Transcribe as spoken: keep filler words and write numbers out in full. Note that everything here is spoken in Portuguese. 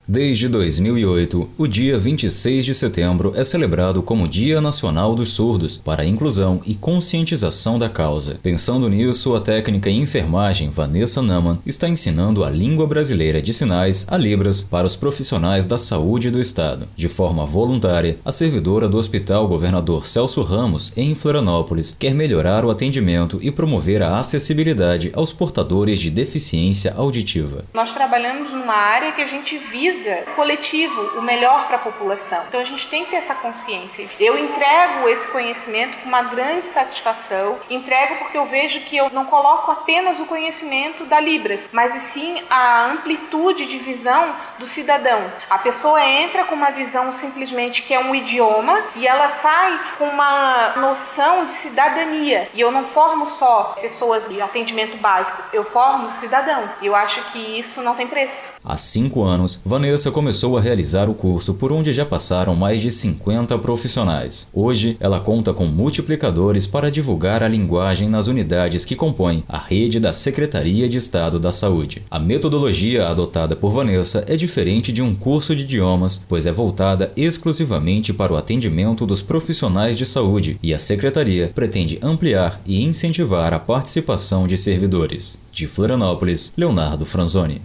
Desde dois mil e oito, o dia vinte e seis de setembro é celebrado como Dia Nacional dos Surdos, para a inclusão e conscientização da causa. Pensando nisso, a técnica em enfermagem Vanessa Naman está ensinando a língua brasileira de sinais, a Libras, para os profissionais da saúde do estado. De forma voluntária, a servidora do Hospital Governador Celso Ramos, em Florianópolis, quer melhorar o atendimento e promover a acessibilidade aos portadores de deficiência auditiva. Nós trabalhamos numa área que a gente visa coletivo, o melhor para a população. Então a gente tem que ter essa consciência. Eu entrego esse conhecimento com uma grande satisfação, entrego porque eu vejo que eu não coloco apenas o conhecimento da Libras, mas e sim a amplitude de visão do cidadão. A pessoa entra com uma visão simplesmente que é um idioma e ela sai com uma noção de cidadania. E eu não formo só pessoas de atendimento básico, eu formo cidadão. E eu acho que isso não tem preço. Há cinco anos, Vanessa começou a realizar o curso por onde já passaram mais de cinquenta profissionais. Hoje, ela conta com multiplicadores para divulgar a linguagem nas unidades que compõem a rede da Secretaria de Estado da Saúde. A metodologia adotada por Vanessa é diferente de um curso de idiomas, pois é voltada exclusivamente para o atendimento dos profissionais de saúde e a Secretaria pretende ampliar e incentivar a participação de servidores. De Florianópolis, Leonardo Franzoni.